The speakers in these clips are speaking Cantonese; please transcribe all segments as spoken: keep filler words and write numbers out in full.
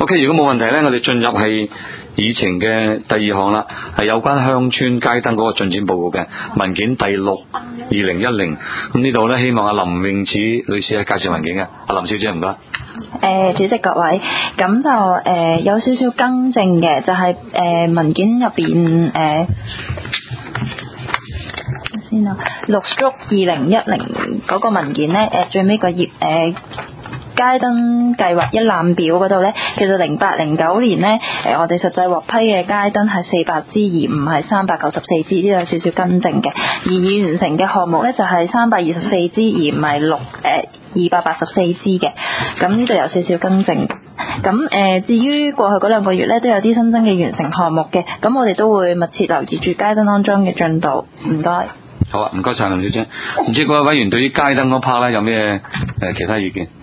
OK， 如果冇問題咧，我哋進入係議程嘅第二項啦，係有關鄉村街燈嗰個進展報告嘅文件第六二零一零。咁呢度咧，希望阿林詠慈女士係介紹文件嘅。阿林小姐唔該。 誒、呃，主席各位，咁就誒、呃、有少少更正嘅，就係、是、誒、呃、文件入邊誒先啊，六 stroke 二零一零嗰個文件咧，誒、呃、最尾個頁誒。呃街燈計劃一覽表嗰度呢，其實零八零九年呢，誒我哋實際獲批嘅街燈係四百支，而唔係三百九十四支，呢度有少少更正嘅。而已完成嘅項目呢，就係三百二十四支，而唔係六誒二百八十四支嘅。咁呢度有少少更正。咁誒、呃，至於過去嗰兩個月呢，都有啲新增嘅完成項目嘅，咁我哋都會密切留意住街燈安裝嘅進度。唔該。 好啊，唔該晒林小姐。唔知嗰位委員對於街燈嗰 part 咧有咩誒其他意見？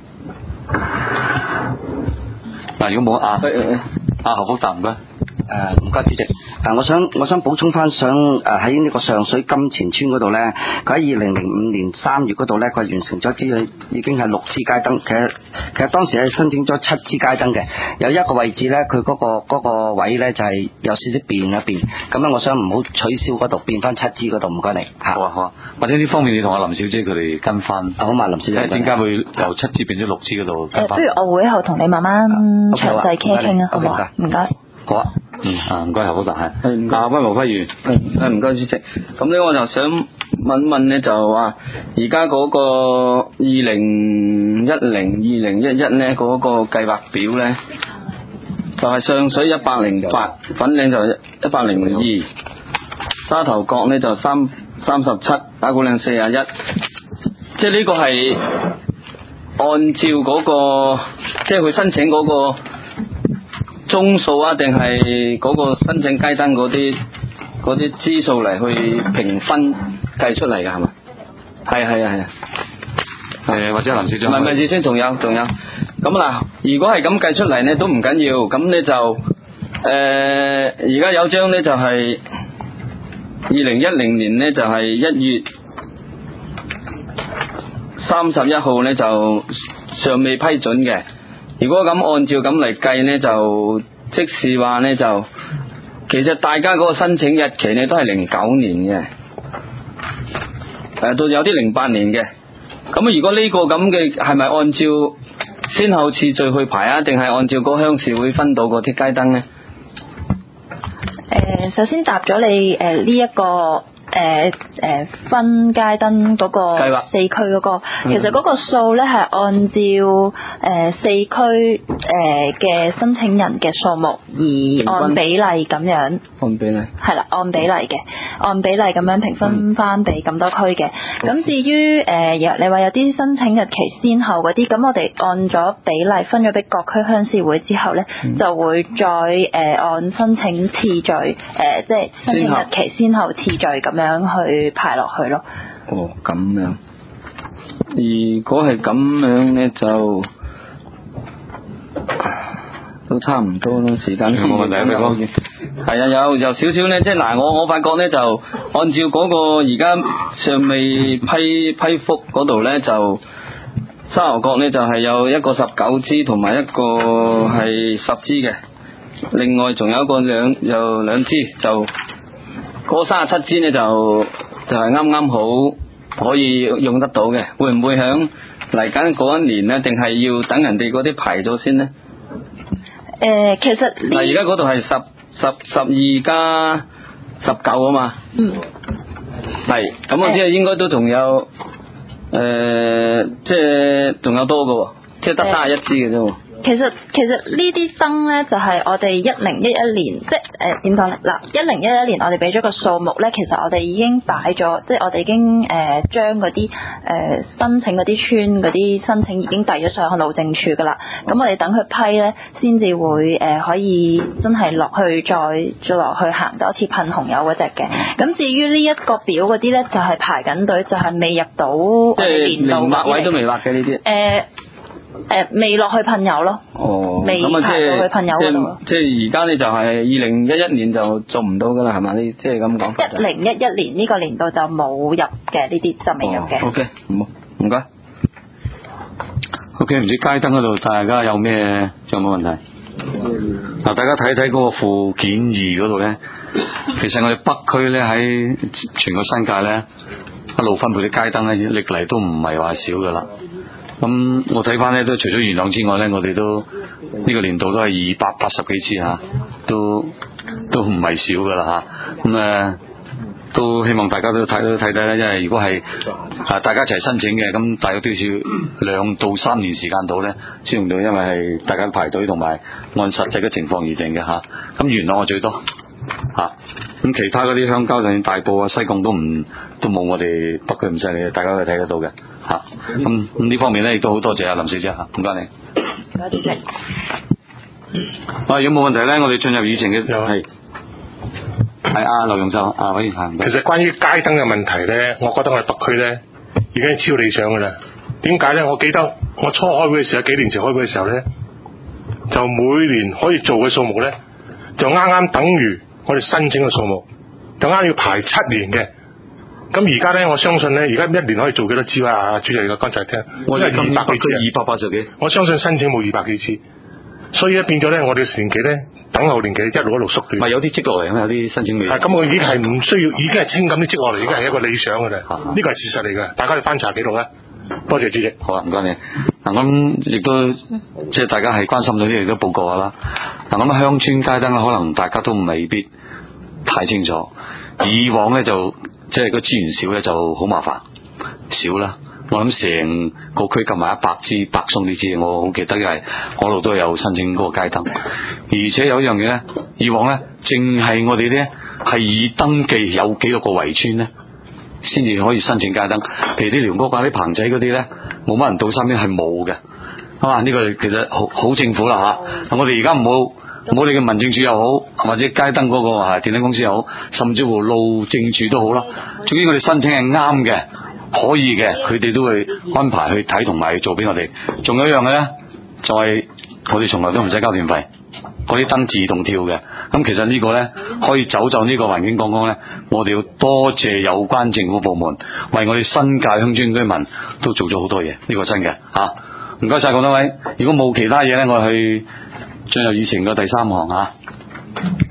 嗱，如果冇啊，阿何福達唔該。 誒唔該主席，誒我想我想補充翻，想誒喺呢個上水金錢村嗰度咧，佢喺二零零五年三月嗰度咧，佢完成咗支已經係六支街燈。其實其實當時係申請咗七支街燈嘅，有一個位置咧，佢嗰、嗰個嗰個位咧就係有少少變一變，咁樣我想唔好取消嗰度，變翻七支嗰度，唔該你。 好啊好啊，或者呢方面你同阿林小姐佢哋跟翻。 好嘛，林小姐。 點解會由七支變咗六支嗰度跟翻？ 誒，不如我會後同你慢慢詳細傾一傾啊，好唔好啊？唔該。 好啊。嗯啊，唔該，何福達係。 係唔該。 啊，溫和輝如。 係唔該主席。咁咧我就想問問咧，就話而家嗰個二零一零、二零一一咧嗰個計劃表咧，就係、是、上水一百零八，粉嶺就一百零二，沙頭角咧就三三十七，打鼓嶺四十一。即係呢個係按照嗰、那個，即係佢申請嗰、那個。宗數啊，定係嗰個申請街燈嗰啲嗰啲支數嚟去評分計出嚟㗎係嘛？係係啊係啊。 誒或者林小姐。唔係唔係，先仲有仲有。咁嗱，如果係咁計出嚟呢，都唔緊要。咁呢就誒，而家有張呢，就係二零一零年呢，就係一月三十一號呢，就尚未批准嘅。如果咁按照咁嚟計呢，就即是話呢，就其實大家嗰個申請日期呢都係零九年嘅，誒，到有啲零八年嘅。咁如果呢個咁嘅係咪按照先後次序去排啊，定係按照個鄉事會分到嗰啲街燈呢？ 誒，首先答咗你誒呢一個。誒、呃、誒、呃、分街燈嗰個四區嗰、那個，其實嗰個數咧係按照誒、呃、四區誒嘅申請人嘅數目而按比例咁樣。 按比例。係啦，按比例嘅，按比例咁樣評分翻俾咁多區嘅。咁、嗯、至於誒、呃，你話有啲申請日期先後嗰啲，咁我哋按咗比例分咗俾各區鄉事會之後咧、嗯，就會再誒、呃、按申請次序誒、呃，即係申請日期先後次序咁樣。樣去排落去咯。 哦，咁樣。如果係咁樣咧，就都差唔多咯。時間冇問題啊，哥。係啊，有有少少咧，即係嗱，我我發覺咧，就按照嗰個而家尚未批批覆嗰度咧，就沙頭角咧就係有一個十九支，同埋一個係十支嘅。另外仲有一個兩有兩支就。嗰三十七支呢，就就係啱啱好可以用得到嘅，會唔會響嚟緊嗰一年呢？定係要等人哋嗰啲排咗先呢？ 誒、呃，其實嗱， 而家嗰度係十十十二加十九啊嘛。嗯。係，咁我知啊，應該都仲有誒，即係仲有多嘅，即係得三十一支嘅啫。 其實其實呢啲燈咧就係、是、我哋一零一一年，即係誒點講咧？嗱，一零一一年我哋俾咗個數目咧，其實我哋已經擺咗，即係我哋已經誒、呃、將嗰啲誒申請嗰啲村嗰啲申請已經遞咗上去路政署噶啦。咁我哋等佢批咧，先至會誒、呃、可以真係落去再再落去行多一次噴紅油嗰隻嘅。咁至於呢一個表嗰啲咧，就係、是、排緊隊，就係、是、未入到我哋年度劃位都未劃嘅呢啲。 誒。誒、呃，未落去噴油咯， 哦， 未排落去噴油嗰度。 即係而家咧就係二零一一年就做唔到噶啦，係嘛？你即係咁講。 一零一一年呢個年度就冇入嘅，呢啲就未入嘅。 O K，唔好，唔該。 O K，唔知街燈嗰度大家有咩仲有冇問題？ 嗱，大家睇睇嗰個附件二嗰度咧，其實我哋北區咧喺全個新界咧一路分配啲街燈咧，歷嚟都唔係話少噶啦。咁我睇翻咧，都除咗元朗之外咧，我哋都呢、這個年度都係二百八十幾支嚇，都都唔係少噶啦嚇。咁、啊、誒都希望大家都睇都睇睇啦，因為如果係啊大家一齊申請嘅，咁大約都要兩到三年時間到咧先用到，因為係大家排隊同埋按實際嘅情況而定嘅嚇。咁、啊、元朗係最多嚇，咁、啊、其他嗰啲鄉郊，就算大埔啊、西貢都唔都冇我哋北區咁犀利，大家都睇得到嘅。吓，咁咁呢方面咧，亦都好多謝阿林小姐吓，唔該你。 多謝主席。 啊，有冇問題咧？我哋進入議程嘅係係阿劉容秀啊，可以行。 其實關於街燈嘅問題咧，我覺得我哋北區咧已經係超理想噶啦。點解咧？我記得我初開會嘅時候，幾年前開會嘅時候咧，就每年可以做嘅數目咧，就啱啱等於我哋申請嘅數目，就啱要排七年嘅。咁而家咧，我相信咧，而家一年可以做幾多支啊？主席嘅剛才聽， 我哋今二百幾支， 二百八十幾。 我相信申請冇二百幾支，所以咧變咗咧，我哋年紀咧，等候年紀一路一路縮短。 咪有啲積落嚟啊！有啲申請未。 係咁，我已經係唔需要，已經係清咁啲積落嚟，已經係一個理想噶啦。呢個係事實嚟嘅，大家去翻查記錄啦。多謝主席。 好啊，唔該你。嗱，咁亦都即係大家係關心到啲嘢都報告下啦。嗱，咁鄉村街燈可能大家都未必太清楚。以往咧就即係個資源少咧就好麻煩，少啦。我諗成個區夾埋一百支百鬆呢支，我好記得，因為我度都有申請嗰個街燈。而且有一樣嘢咧，以往咧淨係我哋咧係以登記有幾多個圍村咧，先至可以申請街燈。譬如啲寮屋啊、啲棚仔嗰啲咧，冇乜人到身邊係冇嘅。啊，呢個其實好好政府啦嚇。我哋而家唔好。冇你嘅民政處又好，或者街燈嗰個啊電燈公司又好，甚至乎路政處都好啦。總之我哋申請係啱嘅，可以嘅，佢哋都會安排去睇同埋去做俾我哋。仲有一樣嘅咧，就係、是、我哋從來都唔使交電費，嗰啲燈自動跳嘅。咁其實呢個咧可以走就呢個環境講講咧，我哋要多謝有關政府部門為我哋新界鄉村居民都做咗好多嘢，呢、這個真嘅嚇。唔該晒咁多位，如果冇其他嘢咧，我去進入議程嘅第三項嚇。